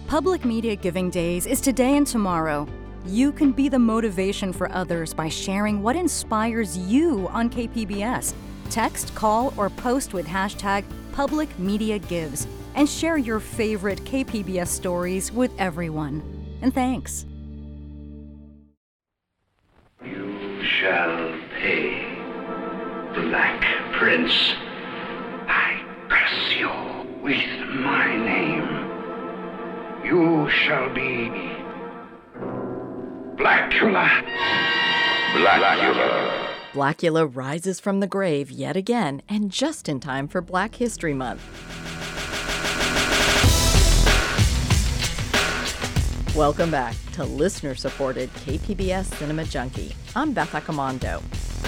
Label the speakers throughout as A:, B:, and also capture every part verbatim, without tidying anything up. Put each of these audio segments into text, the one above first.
A: Public Media Giving Days is today and tomorrow. You can be the motivation for others by sharing what inspires you on K P B S. Text, call, or post with hashtag Public Media Gives and share your favorite K P B S stories with everyone. And thanks.
B: You shall pay, Black Prince. I curse you with my name. You shall be Blackula. Blackula.
C: Blackula rises from the grave yet again, and just in time for Black History Month. Welcome back to listener-supported K P B S Cinema Junkie. I'm Beth Accomando.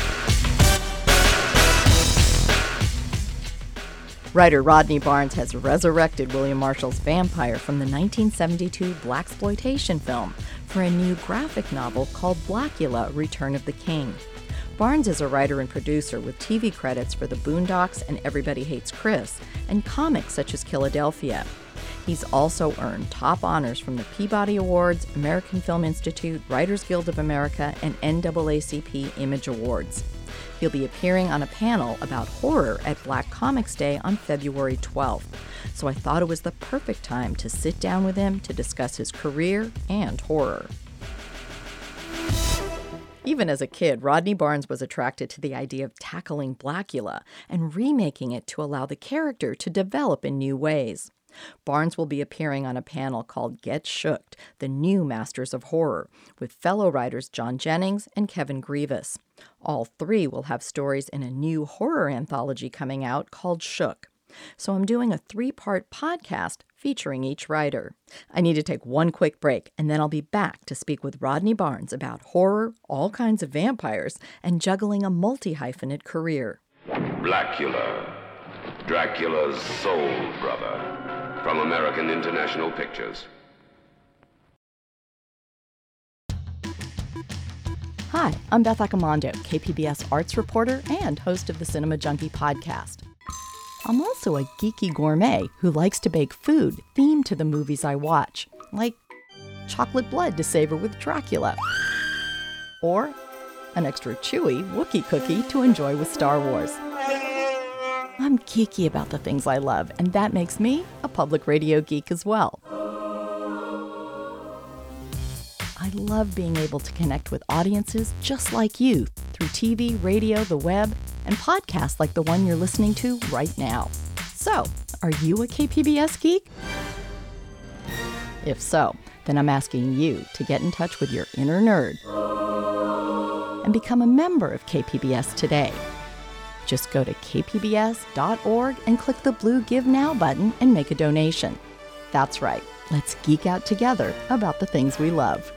C: Writer Rodney Barnes has resurrected William Marshall's vampire from the nineteen seventy-two blaxploitation film for a new graphic novel called Blackula: Return of the King. Barnes is a writer and producer with T V credits for The Boondocks and Everybody Hates Chris, and comics such as Philadelphia. He's also earned top honors from the Peabody Awards, American Film Institute, Writers Guild of America, and N double A C P Image Awards. He'll be appearing on a panel about horror at Black Comics Day on February twelfth, so I thought it was the perfect time to sit down with him to discuss his career and horror. Even as a kid, Rodney Barnes was attracted to the idea of tackling Blackula and remaking it to allow the character to develop in new ways. Barnes will be appearing on a panel called Get Shooked, the New Masters of Horror, with fellow writers John Jennings and Kevin Grievous. All three will have stories in a new horror anthology coming out called Shook. So I'm doing a three-part podcast featuring each writer. I need to take one quick break, and then I'll be back to speak with Rodney Barnes about horror, all kinds of vampires, and juggling a multi-hyphenate career.
B: Blackula, Dracula's soul brother, from American International Pictures.
C: Hi, I'm Beth Accomando, K P B S arts reporter and host of the Cinema Junkie podcast. I'm also a geeky gourmet who likes to bake food themed to the movies I watch, like chocolate blood to savor with Dracula, or an extra chewy Wookiee cookie to enjoy with Star Wars. I'm geeky about the things I love, and that makes me a public radio geek as well. I love being able to connect with audiences just like you through T V, radio, the web, and podcasts like the one you're listening to right now. So, are you a K P B S geek? If so, then I'm asking you to get in touch with your inner nerd and become a member of K P B S today. Just go to k p b s dot org and click the blue Give Now button and make a donation. That's right, let's geek out together about the things we love.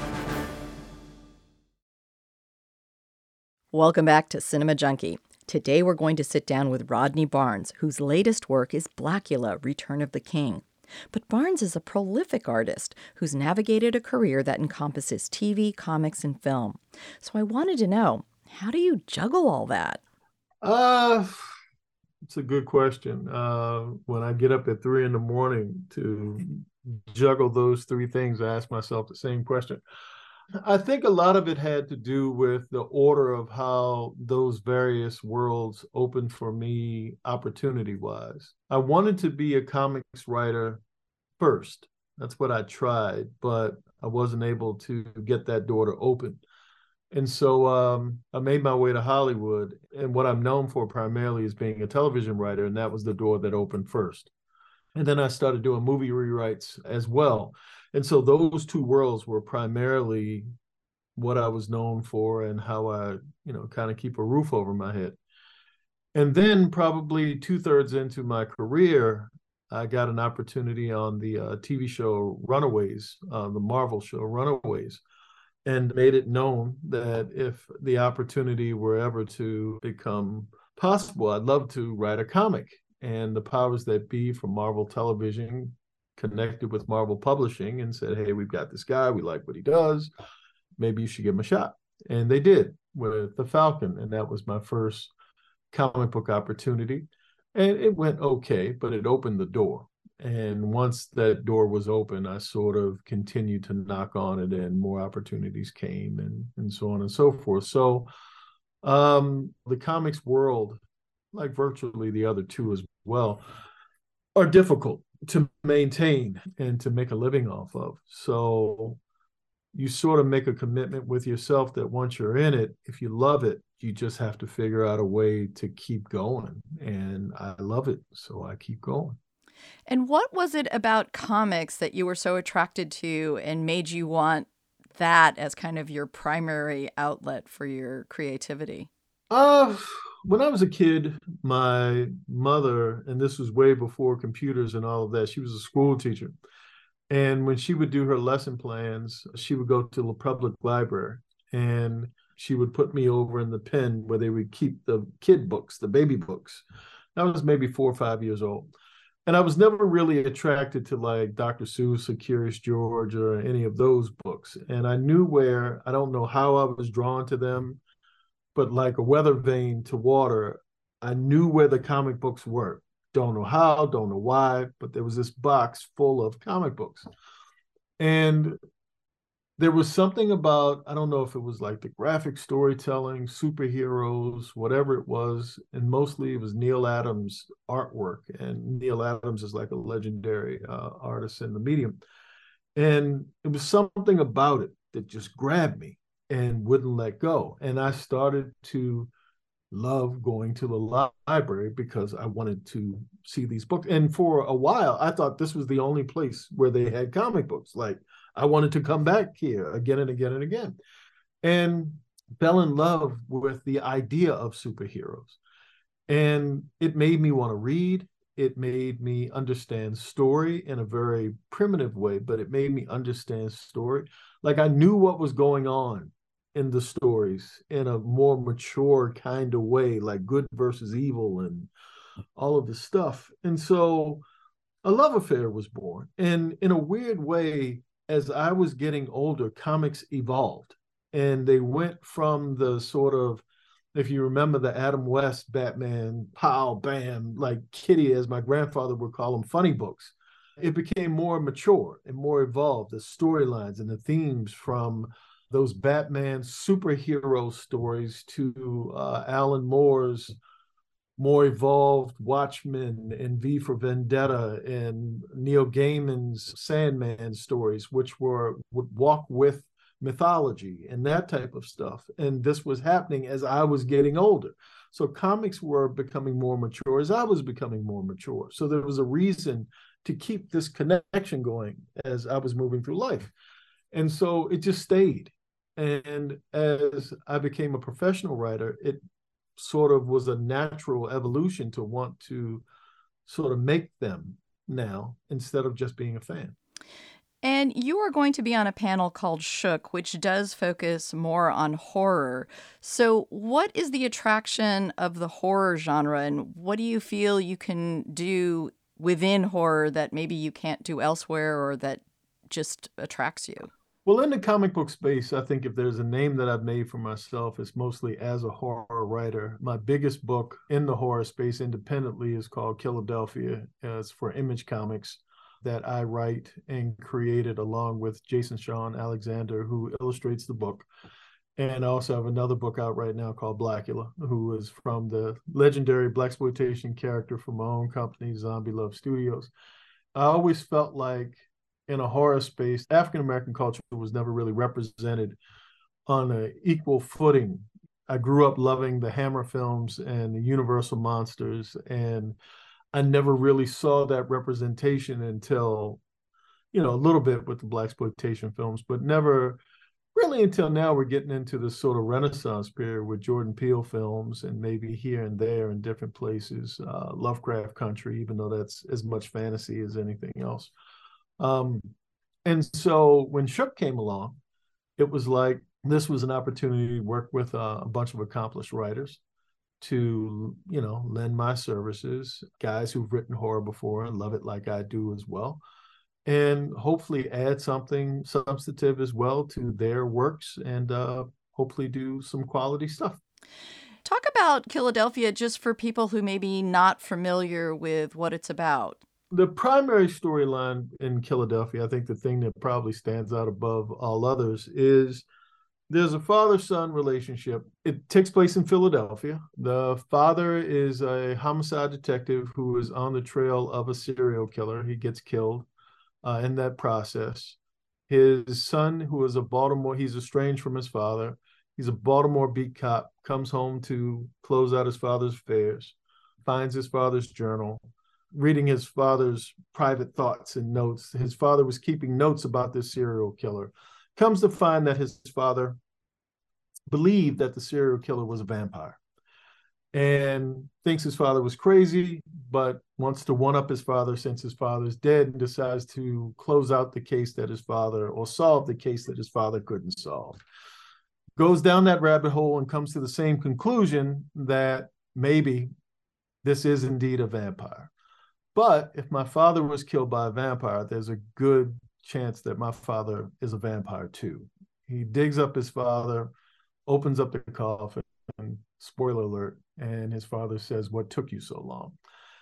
C: Welcome back to Cinema Junkie. Today we're going to sit down with Rodney Barnes, whose latest work is Blackula: Return of the King. But Barnes is a prolific artist who's navigated a career that encompasses T V, comics, and film. So I wanted to know, how do you juggle all that?
D: Uh, it's a good question. Uh, when I get up at three in the morning to juggle those three things, I ask myself the same question. I think a lot of it had to do with the order of how those various worlds opened for me opportunity-wise. I wanted to be a comics writer first. That's what I tried, but I wasn't able to get that door to open. And so um, I made my way to Hollywood, and what I'm known for primarily is being a television writer, and that was the door that opened first. And then I started doing movie rewrites as well. And so those two worlds were primarily what I was known for and how I, you know, kind of keep a roof over my head. And then probably two-thirds into my career, I got an opportunity on the uh, T V show Runaways, uh, the Marvel show Runaways, and made it known that if the opportunity were ever to become possible, I'd love to write a comic. And the powers that be from Marvel Television connected with Marvel Publishing and said, hey, we've got this guy, we like what he does, maybe you should give him a shot. And they did with The Falcon, and that was my first comic book opportunity. And it went okay, but it opened the door. And once that door was open, I sort of continued to knock on it, and more opportunities came, and, and so on and so forth. So um, the comics world, like virtually the other two as well, are difficult to maintain and to make a living off of. So you sort of make a commitment with yourself that once you're in it, if you love it, you just have to figure out a way to keep going. And I love it, so I keep going.
C: And what was it about comics that you were so attracted to and made you want that as kind of your primary outlet for your creativity?
D: Uh, when I was a kid, my mother, and this was way before computers and all of that, she was a school teacher. And when she would do her lesson plans, she would go to the public library, and she would put me over in the pen where they would keep the kid books, the baby books. I was maybe four or five years old. And I was never really attracted to like Doctor Seuss or Curious George or any of those books. And I knew where, I don't know how I was drawn to them, but like a weather vane to water, I knew where the comic books were. Don't know how, don't know why, but there was this box full of comic books. And there was something about, I don't know if it was like the graphic storytelling, superheroes, whatever it was, and mostly it was Neal Adams artwork. And Neal Adams is like a legendary uh, artist in the medium. And it was something about it that just grabbed me and wouldn't let go. And I started to love going to the library because I wanted to see these books. And for a while, I thought this was the only place where they had comic books. Like, I wanted to come back here again and again and again, and fell in love with the idea of superheroes. And it made me want to read. It made me understand story in a very primitive way, but it made me understand story. Like, I knew what was going on in the stories in a more mature kind of way, like good versus evil and all of this stuff. And so a love affair was born. And in a weird way, as I was getting older, comics evolved, and they went from the sort of, if you remember the Adam West Batman, pow, bam, like Kitty, as my grandfather would call them, funny books. It became more mature and more evolved, the storylines and the themes from those Batman superhero stories to uh, Alan Moore's more evolved Watchmen and V for Vendetta and Neil Gaiman's Sandman stories, which were would walk with mythology and that type of stuff. And this was happening as I was getting older. So comics were becoming more mature as I was becoming more mature. So there was a reason to keep this connection going as I was moving through life. And so it just stayed. And as I became a professional writer, it sort of was a natural evolution to want to sort of make them now instead of just being a fan.
C: And you are going to be on a panel called Shook, which does focus more on horror. So what is the attraction of the horror genre, and what do you feel you can do within horror that maybe you can't do elsewhere or that just attracts you?
D: Well, in the comic book space, I think if there's a name that I've made for myself, it's mostly as a horror writer. My biggest book in the horror space independently is called Philadelphia. Uh, it's for Image Comics that I write and created along with Jason Sean Alexander, who illustrates the book. And I also have another book out right now called Blackula, who is from the legendary blaxploitation character from my own company, Zombie Love Studios. I always felt like in a horror space, African-American culture was never really represented on an equal footing. I grew up loving the Hammer films and the Universal monsters, and I never really saw that representation until, you know, a little bit with the blaxploitation films, but never really until now we're getting into this sort of Renaissance period with Jordan Peele films and maybe here and there in different places, uh, Lovecraft Country, even though that's as much fantasy as anything else. Um, and so when Shook came along, it was like this was an opportunity to work with uh, a bunch of accomplished writers to, you know, lend my services, guys who've written horror before and love it like I do as well, and hopefully add something substantive as well to their works and uh, hopefully do some quality stuff.
C: Talk about Philadelphia just for people who may be not familiar with what it's about.
D: The primary storyline in Philadelphia, I think the thing that probably stands out above all others, is there's a father-son relationship. It takes place in Philadelphia. The father is a homicide detective who is on the trail of a serial killer. He gets killed uh, in that process. His son, who is a Baltimore, he's estranged from his father. He's a Baltimore beat cop, comes home to close out his father's affairs, finds his father's journal, reading his father's private thoughts and notes. His father was keeping notes about this serial killer. Comes to find that his father believed that the serial killer was a vampire and thinks his father was crazy, but wants to one-up his father since his father's dead, and decides to close out the case that his father, or solve the case that his father couldn't solve. Goes down that rabbit hole and comes to the same conclusion that maybe this is indeed a vampire. But if my father was killed by a vampire, there's a good chance that my father is a vampire too. He digs up his father, opens up the coffin, spoiler alert, and his father says, "What took you so long?"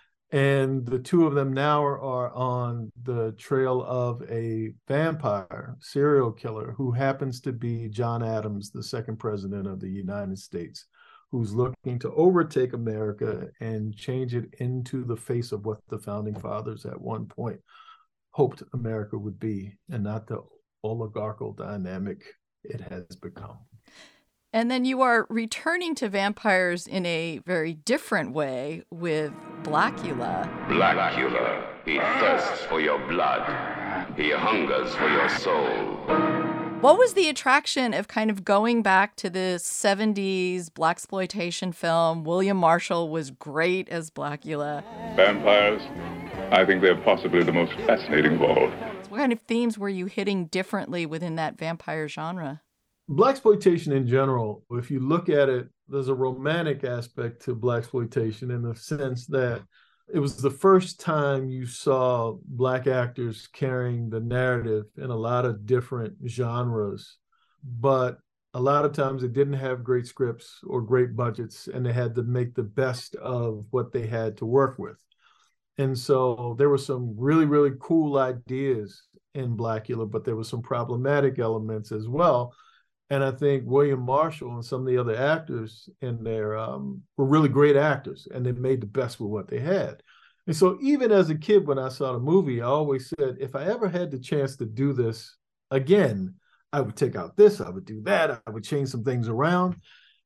D: And the two of them now are, are on the trail of a vampire serial killer who happens to be John Adams, the second president of the United States, who's looking to overtake America and change it into the face of what the founding fathers at one point hoped America would be, and not the oligarchical dynamic it has become.
C: And then you are returning to vampires in a very different way with Blackula.
B: Blackula, he thirsts for your blood. He hungers for your soul.
C: What was the attraction of kind of going back to this seventies blaxploitation film? William Marshall was great as Blackula.
E: Vampires, I think they're possibly the most fascinating of all.
C: So what kind of themes were you hitting differently within that vampire genre?
D: Blaxploitation in general, if you look at it, there's a romantic aspect to blaxploitation in the sense that it was the first time you saw Black actors carrying the narrative in a lot of different genres. But a lot of times they didn't have great scripts or great budgets, and they had to make the best of what they had to work with. And so there were some really, really cool ideas in Blackula, but there were some problematic elements as well. And I think William Marshall and some of the other actors in there um, were really great actors, and they made the best with what they had. And so even as a kid, when I saw the movie, I always said, if I ever had the chance to do this again, I would take out this, I would do that, I would change some things around.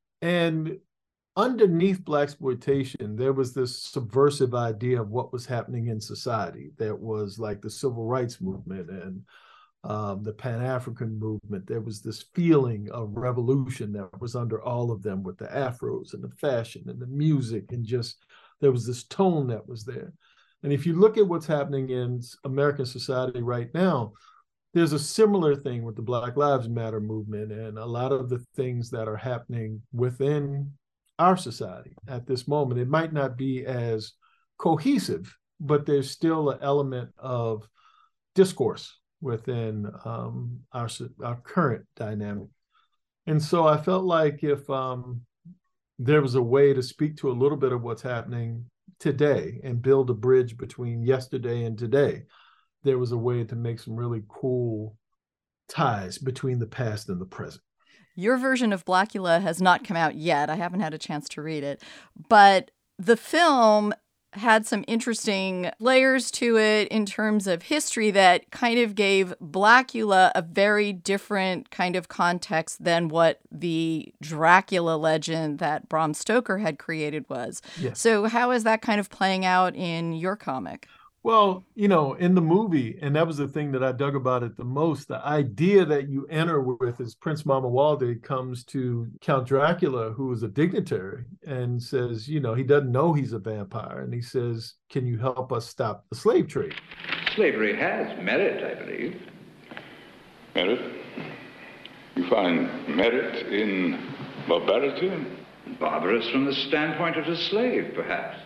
D: And underneath blaxploitation, there was this subversive idea of what was happening in society. That was like the civil rights movement and Um, the Pan-African movement. There was this feeling of revolution that was under all of them, with the afros and the fashion and the music, and just there was this tone that was there. And if you look at what's happening in American society right now, there's a similar thing with the Black Lives Matter movement and a lot of the things that are happening within our society at this moment. It might not be as cohesive, but there's still an element of discourse within um, our, our current dynamic. And so I felt like if um, there was a way to speak to a little bit of what's happening today and build a bridge between yesterday and today, there was a way to make some really cool ties between the past and the present.
C: Your version of Blackula has not come out yet. I haven't had a chance to read it. But the film had some interesting layers to it in terms of history that kind of gave Blackula a very different kind of context than what the Dracula legend that Bram Stoker had created was.
D: Yes.
C: So how is that kind of playing out in your comic?
D: Well, you know, in the movie, and that was the thing that I dug about it the most, the idea that you enter with is Prince Mamuwalde comes to Count Dracula, who is a dignitary, and says, you know, he doesn't know he's a vampire. And he says, can you help us stop the slave trade?
F: Slavery has merit, I believe.
E: Merit? You find merit in barbarity?
F: Barbarous from the standpoint of the slave, perhaps.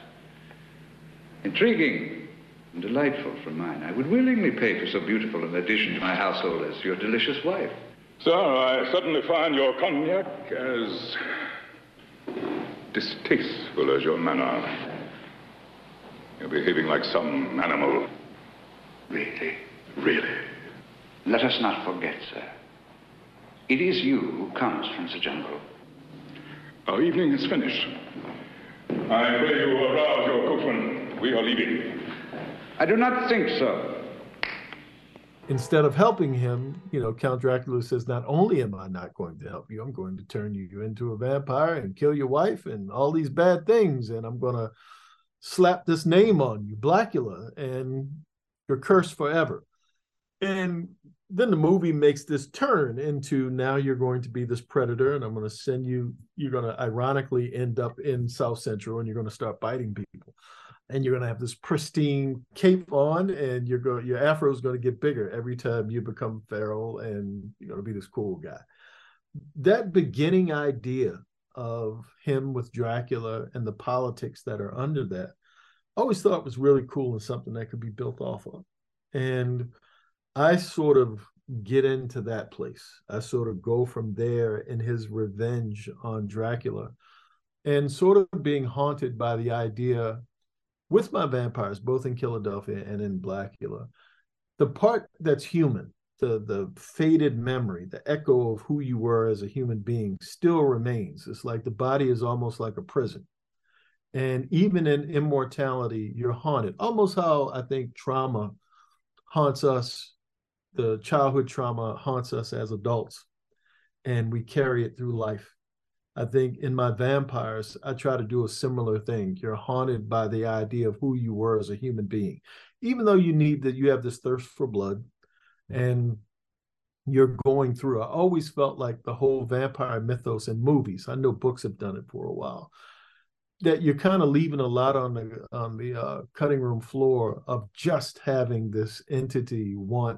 F: Intriguing. And delightful for mine. I would willingly pay for so beautiful an addition to my household as your delicious wife.
E: Sir, I suddenly find your cognac as distasteful as your manner. You're behaving like some animal.
F: Really?
E: Really?
F: Let us not forget, sir. It is you who comes from the jungle.
E: Our evening is finished. I pray you arouse your coachman. We are leaving.
F: I do not think so.
D: Instead of helping him, you know, Count Dracula says, not only am I not going to help you, I'm going to turn you into a vampire and kill your wife and all these bad things. And I'm going to slap this name on you, Blackula, and you're cursed forever. And then the movie makes this turn into, now you're going to be this predator, and I'm going to send you, you're going to ironically end up in South Central, and you're going to start biting people. And you're going to have this pristine cape on, and you're going, your afro is going to get bigger every time you become feral, and you're going to be this cool guy. That beginning idea of him with Dracula and the politics that are under that, I always thought was really cool and something that could be built off of. And I sort of get into that place. I sort of go from there in his revenge on Dracula and sort of being haunted by the idea with my vampires, both in Philadelphia and in Blackula, the part that's human, the, the faded memory, the echo of who you were as a human being still remains. It's like the body is almost like a prison. And even in immortality, you're haunted. Almost how I think trauma haunts us, the childhood trauma haunts us as adults, and we carry it through life. I think in my vampires, I try to do a similar thing. You're haunted by the idea of who you were as a human being, even though you need that, you have this thirst for blood and you're going through. I always felt like the whole vampire mythos in movies, I know books have done it for a while, that you're kind of leaving a lot on the on the uh, cutting room floor of just having this entity want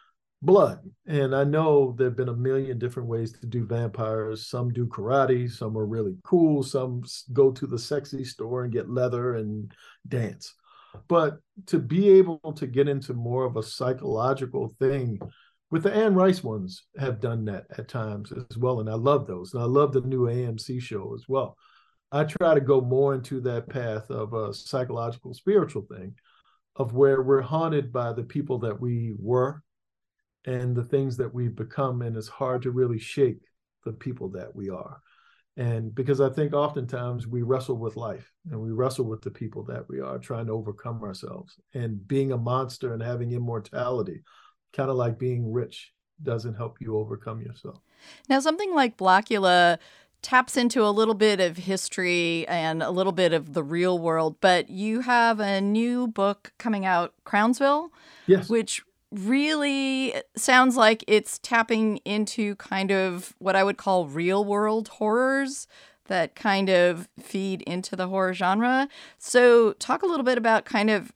D: blood. And I know there have been a million different ways to do vampires. Some do karate, some are really cool, some go to the sexy store and get leather and dance. But to be able to get into more of a psychological thing, with the Anne Rice ones have done that at times as well. And I love those. And I love the new A M C show as well. I try to go more into that path of a psychological, spiritual thing, of where we're haunted by the people that we were and the things that we've become, and it's hard to really shake the people that we are. And because I think oftentimes we wrestle with life and we wrestle with the people that we are, trying to overcome ourselves. And being a monster and having immortality, kind of like being rich, doesn't help you overcome yourself.
C: Now, something like Blackula taps into a little bit of history and a little bit of the real world, but you have a new book coming out, Crownsville,
D: yes,
C: which really sounds like it's tapping into kind of what I would call real world horrors that kind of feed into the horror genre. So talk a little bit about kind of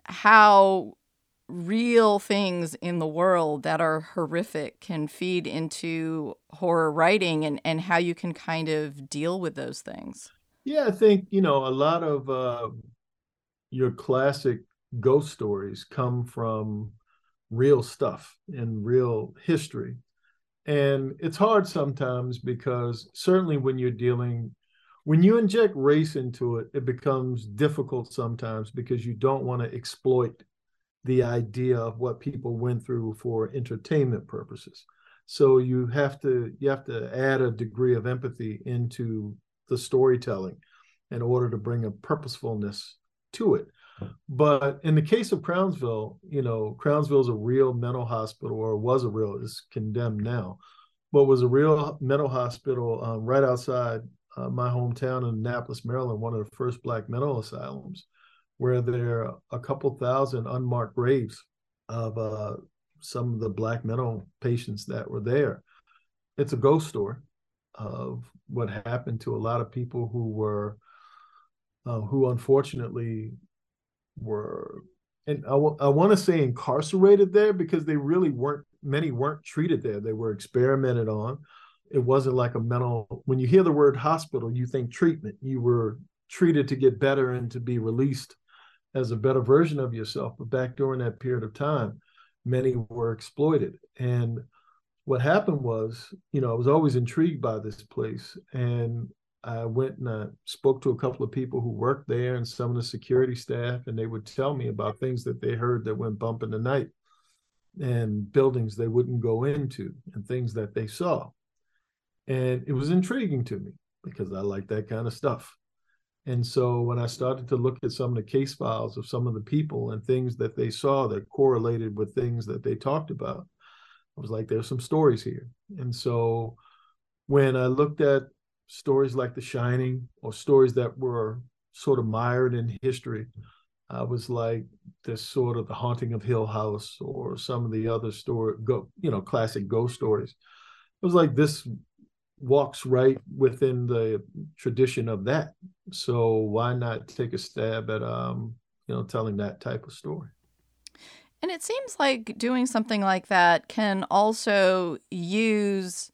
C: how real things in the world that are horrific can feed into horror writing, and, and how you can kind of deal with those things.
D: Yeah, I think, you know, a lot of uh, your classic ghost stories come from real stuff and real history. And it's hard sometimes because certainly when you're dealing, when you inject race into it, it becomes difficult sometimes because you don't want to exploit the idea of what people went through for entertainment purposes. So you have to you have to add a degree of empathy into the storytelling in order to bring a purposefulness to it. But in the case of Crownsville, you know, Crownsville is a real mental hospital, or was a real, it's condemned now, but was a real mental hospital um, right outside uh, my hometown in Annapolis, Maryland, one of the first Black mental asylums, where there are a couple thousand unmarked graves of uh, some of the Black mental patients that were there. It's a ghost story of what happened to a lot of people who were, uh, who unfortunately were, and I, w- I want to say incarcerated there, because they really weren't, many weren't treated there. They were experimented on. It wasn't like a mental, when you hear the word hospital, you think treatment. You were treated to get better and to be released as a better version of yourself. But back during that period of time, many were exploited. And what happened was, you know, I was always intrigued by this place. And I went and I spoke to a couple of people who worked there and some of the security staff, and they would tell me about things that they heard that went bump in the night and buildings they wouldn't go into and things that they saw. And it was intriguing to me because I like that kind of stuff. And so when I started to look at some of the case files of some of the people and things that they saw that correlated with things that they talked about, I was like, there's some stories here. And so when I looked at stories like The Shining or stories that were sort of mired in history, I was like, this sort of The Haunting of Hill House or some of the other story, go, you know, classic ghost stories. It was like this walks right within the tradition of that. So why not take a stab at, um, you know, telling that type of story?
C: And it seems like doing something like that can also use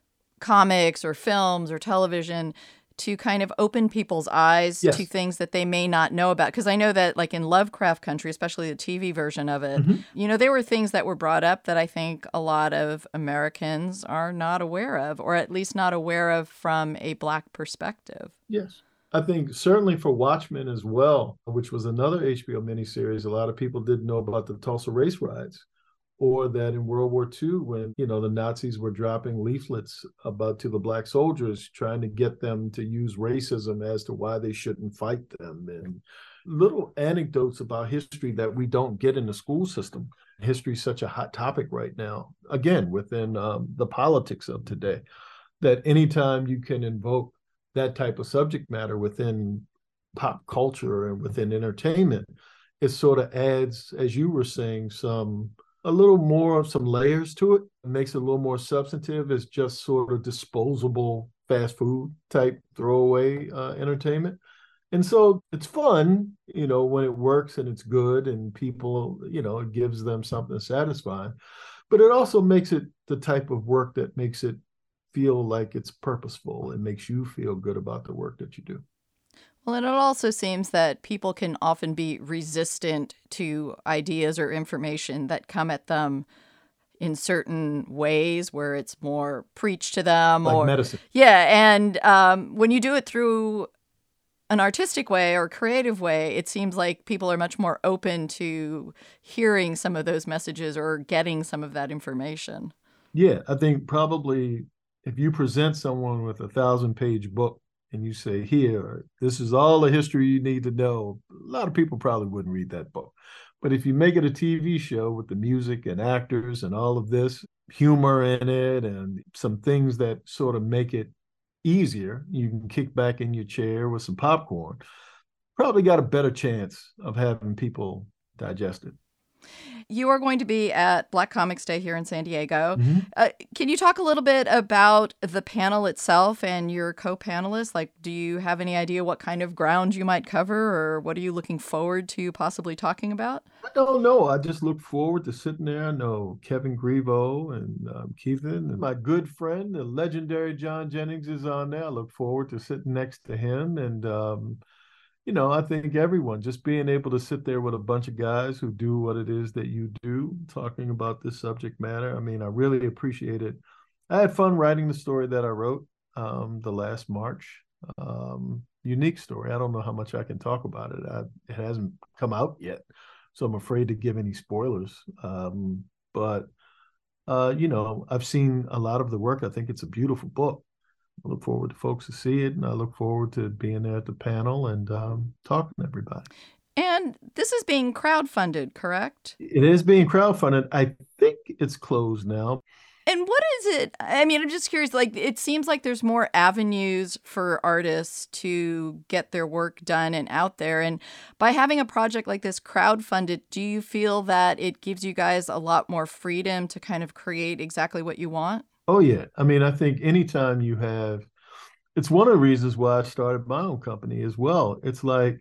C: comics or films or television to kind of open people's eyes
D: yes.
C: to things that they may not know about. Because I know that like in Lovecraft Country, especially the T V version of it, mm-hmm. you know, there were things that were brought up that I think a lot of Americans are not aware of, or at least not aware of from a Black perspective.
D: Yes. I think certainly for Watchmen as well, which was another H B O miniseries, a lot of people didn't know about the Tulsa race riots, or that in World War Two, when, you know, the Nazis were dropping leaflets about to the Black soldiers, trying to get them to use racism as to why they shouldn't fight them, and little anecdotes about history that we don't get in the school system. History is such a hot topic right now, again, within um, the politics of today, that anytime you can invoke that type of subject matter within pop culture and within entertainment, it sort of adds, as you were saying, some a little more of some layers to it. It makes it a little more substantive as just sort of disposable fast food type throwaway uh, entertainment. And so it's fun, you know, when it works and it's good and people, you know, it gives them something satisfying. But it also makes it the type of work that makes it feel like it's purposeful and makes you feel good about the work that you do.
C: Well, and it also seems that people can often be resistant to ideas or information that come at them in certain ways where it's more preached to them.
D: Like
C: or
D: medicine.
C: Yeah, and um, when you do it through an artistic way or creative way, it seems like people are much more open to hearing some of those messages or getting some of that information.
D: Yeah, I think probably if you present someone with a thousand-page book, and you say, here, this is all the history you need to know, a lot of people probably wouldn't read that book. But if you make it a T V show with the music and actors and all of this humor in it and some things that sort of make it easier, you can kick back in your chair with some popcorn, probably got a better chance of having people digest it.
C: You are going to be at Black Comics Day here in San Diego.
D: Mm-hmm.
C: Uh, can you talk a little bit about the panel itself and your co-panelists? Like, do you have any idea what kind of ground you might cover, or what are you looking forward to possibly talking about?
D: I don't know. I just look forward to sitting there. I know Kevin Grievo and um, Keithan and my good friend, the legendary John Jennings, is on there. I look forward to sitting next to him. And, um, you know, I think everyone just being able to sit there with a bunch of guys who do what it is that you do, talking about this subject matter. I mean, I really appreciate it. I had fun writing the story that I wrote um, the last March. Um, unique story. I don't know how much I can talk about it. I, it hasn't come out yet, so I'm afraid to give any spoilers. Um, but, uh, you know, I've seen a lot of the work. I think it's a beautiful book. I look forward to folks to see it, and I look forward to being there at the panel and um, talking to everybody.
C: And this is being crowdfunded, correct?
D: It is being crowdfunded. I think it's closed now.
C: And what is it? I mean, I'm just curious, like, it seems like there's more avenues for artists to get their work done and out there. And by having a project like this crowdfunded, do you feel that it gives you guys a lot more freedom to kind of create exactly what you want?
D: Oh, yeah. I mean, I think anytime you have, it's one of the reasons why I started my own company as well. It's like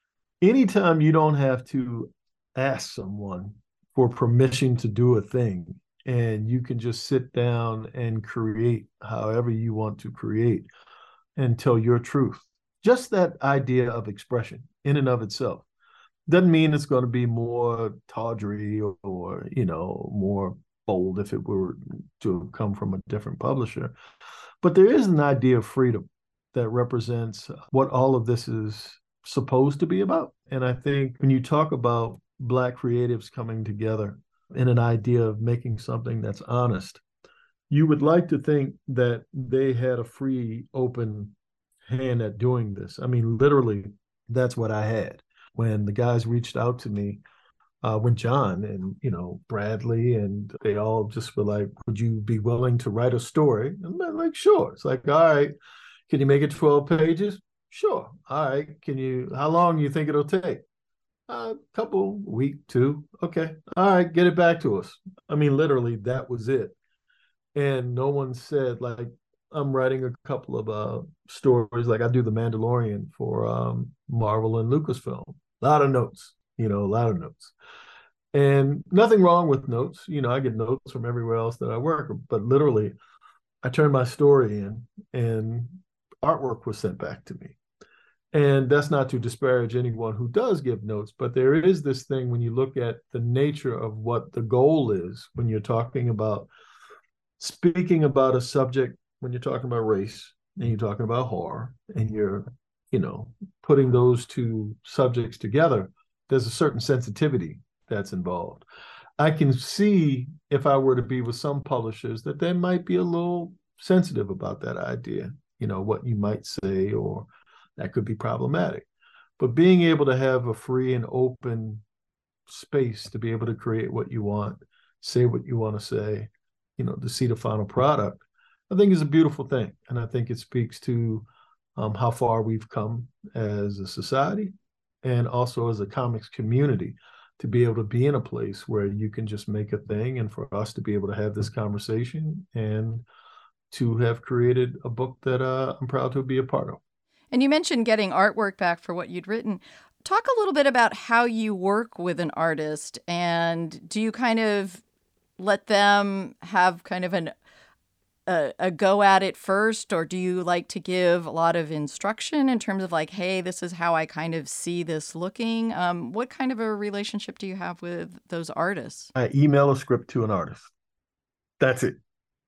D: anytime you don't have to ask someone for permission to do a thing, and you can just sit down and create however you want to create and tell your truth. Just that idea of expression in and of itself doesn't mean it's going to be more tawdry or, or you know, more bold if it were to come from a different publisher. But there is an idea of freedom that represents what all of this is supposed to be about. And I think when you talk about Black creatives coming together in an idea of making something that's honest, you would like to think that they had a free, open hand at doing this. I mean, literally, that's what I had when the guys reached out to me, uh, when John and, you know, Bradley, and they all just were like, would you be willing to write a story? And I'm like, sure. It's like, all right, can you make it twelve pages? Sure. All right. Can you, how long do you think it'll take? A uh, couple, week, two. Okay. All right. Get it back to us. I mean, literally, that was it. And no one said, like, I'm writing a couple of uh, stories, like I do The Mandalorian for um, Marvel and Lucasfilm. A lot of notes, you know, a lot of notes. And nothing wrong with notes. You know, I get notes from everywhere else that I work, but literally, I turned my story in and artwork was sent back to me. And that's not to disparage anyone who does give notes, but there is this thing when you look at the nature of what the goal is when you're talking about speaking about a subject, when you're talking about race and you're talking about horror and you're, you know, putting those two subjects together, there's a certain sensitivity that's involved. I can see if I were to be with some publishers that they might be a little sensitive about that idea, you know, what you might say, or that could be problematic. But being able to have a free and open space to be able to create what you want, say what you want to say, you know, to see the final product, I think is a beautiful thing. And I think it speaks to um, how far we've come as a society and also as a comics community to be able to be in a place where you can just make a thing, and for us to be able to have this conversation and to have created a book that uh, I'm proud to be a part of.
G: And you mentioned getting artwork back for what you'd written. Talk a little bit about how you work with an artist, and do you kind of let them have kind of an a, a go at it first, or do you like to give a lot of instruction in terms of like, hey, this is how I kind of see this looking? Um, what kind of a relationship do you have with those artists?
D: I email a script to an artist. That's it.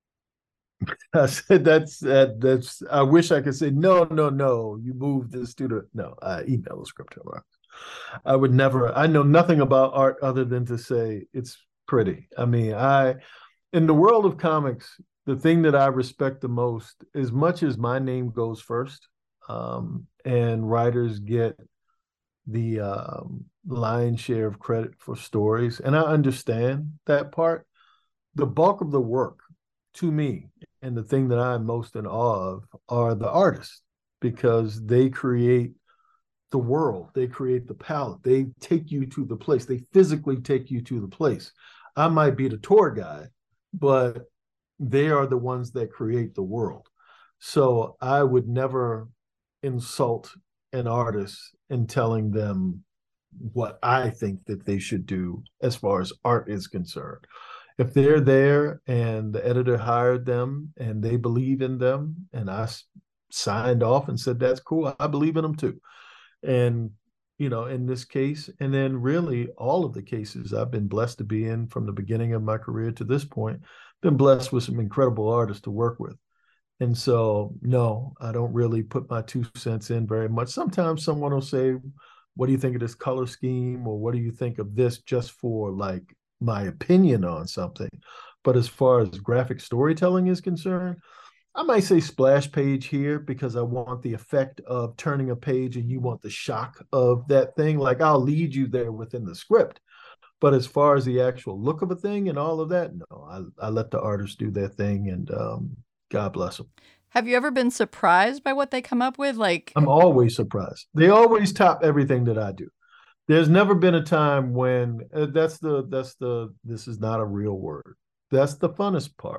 D: I said that's that, that's. I wish I could say no, no, no. You move this to the no. I email a script to an artist. I would never. I know nothing about art other than to say it's pretty. I mean, I in the world of comics, the thing that I respect the most, as much as my name goes first, um, and writers get the um, lion's share of credit for stories, and I understand that part, the bulk of the work, to me, and the thing that I'm most in awe of, are the artists, because they create the world, they create the palette, they take you to the place, they physically take you to the place. I might be the tour guide, but they are the ones that create the world. So I would never insult an artist in telling them what I think that they should do as far as art is concerned. If they're there and the editor hired them and they believe in them, and I signed off and said, that's cool, I believe in them too. And, you know, in this case, and then really all of the cases I've been blessed to be in from the beginning of my career to this point, been blessed with some incredible artists to work with. And so, no, I don't really put my two cents in very much. Sometimes someone will say, what do you think of this color scheme? Or what do you think of this, just for like my opinion on something? But as far as graphic storytelling is concerned, I might say splash page here because I want the effect of turning a page and you want the shock of that thing. Like, I'll lead you there within the script. But as far as the actual look of a thing and all of that, no, I, I let the artists do their thing, and um, God bless them.
G: Have you ever been surprised by what they come up with? Like,
D: I'm always surprised. They always top everything that I do. There's never been a time when uh, that's the, that's the, this is not a real word. That's the funnest part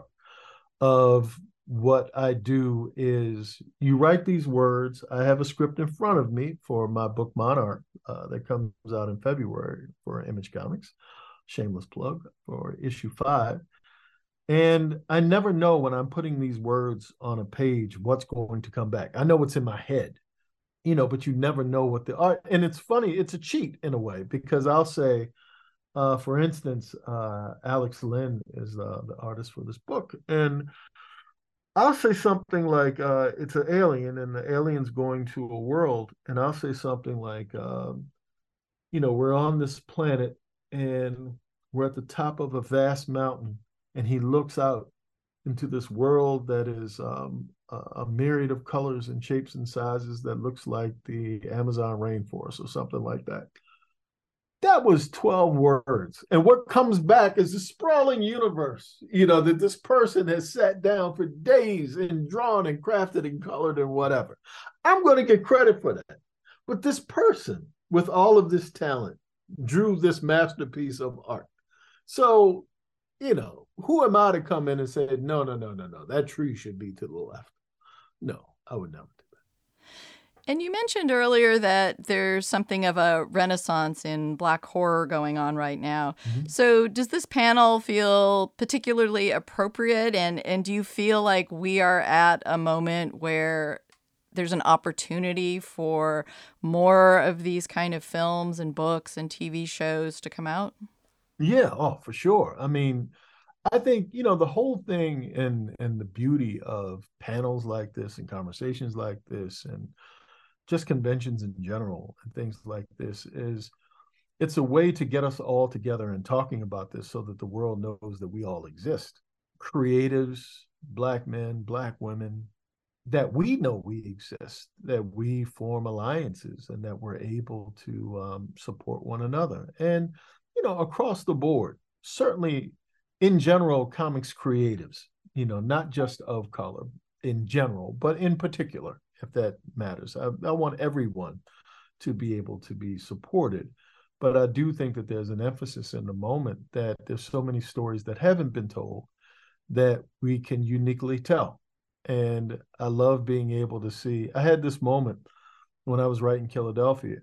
D: of what I do is you write these words. I have a script in front of me for my book Monarch uh, that comes out in February for Image Comics. Shameless plug for issue five. And I never know when I'm putting these words on a page what's going to come back. I know what's in my head, you know, but you never know what the art. And it's funny, it's a cheat in a way, because I'll say, uh, for instance, uh, Alex Lynn is uh, the artist for this book. And I'll say something like uh, it's an alien, and the alien's going to a world, and I'll say something like, um, you know, we're on this planet, and we're at the top of a vast mountain, and he looks out into this world that is um, a, a myriad of colors and shapes and sizes that looks like the Amazon rainforest or something like that. That was twelve words. And what comes back is a sprawling universe, you know, that this person has sat down for days and drawn and crafted and colored and whatever. I'm going to get credit for that. But this person, with all of this talent, drew this masterpiece of art. So, you know, who am I to come in and say, no, no, no, no, no, that tree should be to the left? No, I would never do that.
G: And you mentioned earlier that there's something of a renaissance in Black horror going on right now. Mm-hmm. So does this panel feel particularly appropriate? And, and do you feel like we are at a moment where there's an opportunity for more of these kind of films and books and T V shows to come out?
D: Yeah, oh, for sure. I mean, I think, you know, the whole thing and and the beauty of panels like this and conversations like this and just conventions in general and things like this is it's a way to get us all together and talking about this so that the world knows that we all exist. Creatives, Black men, Black women, that we know we exist, that we form alliances and that we're able to um, support one another. And, you know, across the board, certainly in general, comics creatives, you know, not just of color in general, but in particular, if that matters. I, I want everyone to be able to be supported. But I do think that there's an emphasis in the moment that there's so many stories that haven't been told that we can uniquely tell. And I love being able to see, I had this moment when I was writing Philadelphia,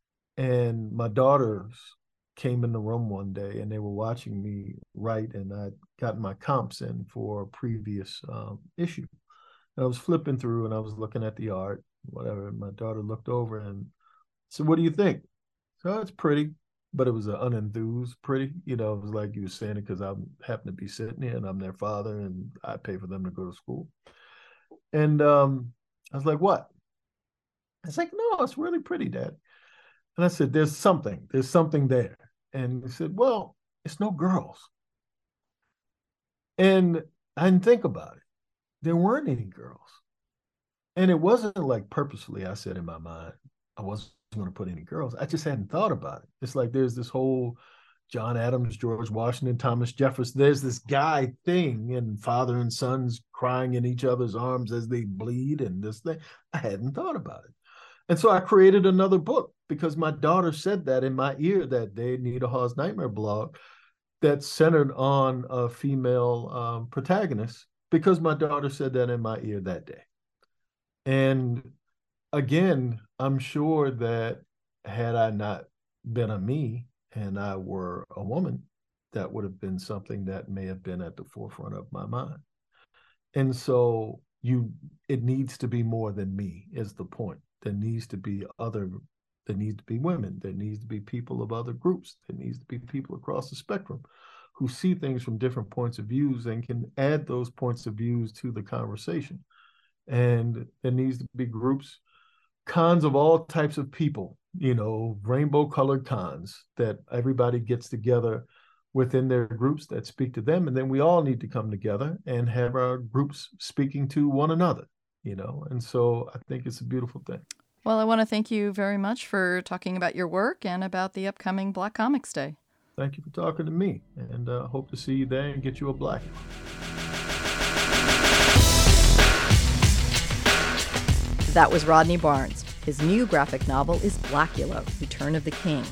D: and my daughters came in the room one day and they were watching me write, and I'd gotten my comps in for a previous um, issue. And I was flipping through and I was looking at the art, whatever. And my daughter looked over and said, "What do you think?" So it's pretty, but it was an unenthused pretty. You know, it was like you were saying it because I happen to be sitting here and I'm their father and I pay for them to go to school. And um, I was like, "What?" I was like, "No, it's really pretty, Dad." And I said, "There's something, there's something there." And he said, "Well, it's no girls." And I didn't think about it. There weren't any girls. And it wasn't like purposefully I said in my mind, I wasn't going to put any girls. I just hadn't thought about it. It's like there's this whole John Adams, George Washington, Thomas Jefferson. There's this guy thing and father and sons crying in each other's arms as they bleed and this thing. I hadn't thought about it. And so I created another book because my daughter said that in my ear that day, Nita Hawes' Nightmare blog, that's centered on a female um, protagonist, because my daughter said that in my ear that day. And again, I'm sure that had I not been a me and I were a woman, that would have been something that may have been at the forefront of my mind. And so you, it needs to be more than me is the point. There needs to be other, there needs to be women, there needs to be people of other groups, there needs to be people across the spectrum who see things from different points of views and can add those points of views to the conversation. And there needs to be groups, cons of all types of people, you know, rainbow colored cons that everybody gets together within their groups that speak to them. And then we all need to come together and have our groups speaking to one another, you know. And so I think it's a beautiful thing.
G: Well, I want to thank you very much for talking about your work and about the upcoming Black Comics Day.
D: Thank you for talking to me, and uh, hope to see you there and get you a black.
C: That was Rodney Barnes. His new graphic novel is Blackula, Return of the King.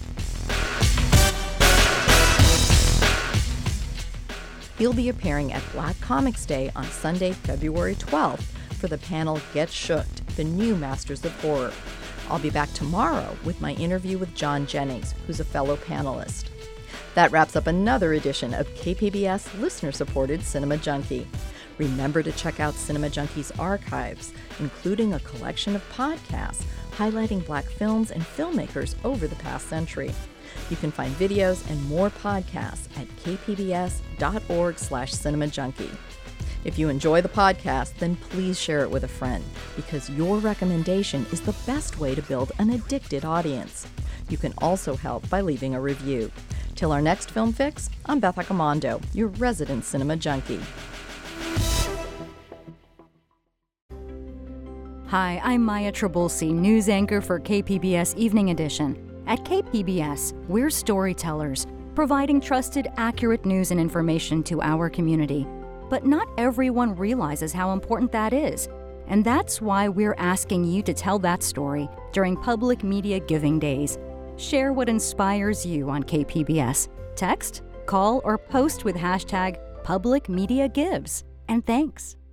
C: He'll be appearing at Black Comics Day on Sunday, February twelfth for the panel Get Shooked, the new Masters of Horror. I'll be back tomorrow with my interview with John Jennings, who's a fellow panelist. That wraps up another edition of K P B S listener-supported Cinema Junkie. Remember to check out Cinema Junkie's archives, including a collection of podcasts highlighting Black films and filmmakers over the past century. You can find videos and more podcasts at kpbs.org slash cinemajunkie. If you enjoy the podcast, then please share it with a friend, because your recommendation is the best way to build an addicted audience. You can also help by leaving a review. Till our next Film Fix, I'm Beth Accomando, your resident cinema junkie.
A: Hi, I'm Maya Trabulsi, news anchor for K P B S Evening Edition. At K P B S, we're storytellers, providing trusted, accurate news and information to our community. But not everyone realizes how important that is. And that's why we're asking you to tell that story during Public Media Giving Days. Share what inspires you on K P B S. Text, call, or post with hashtag Public Media Gives. And thanks.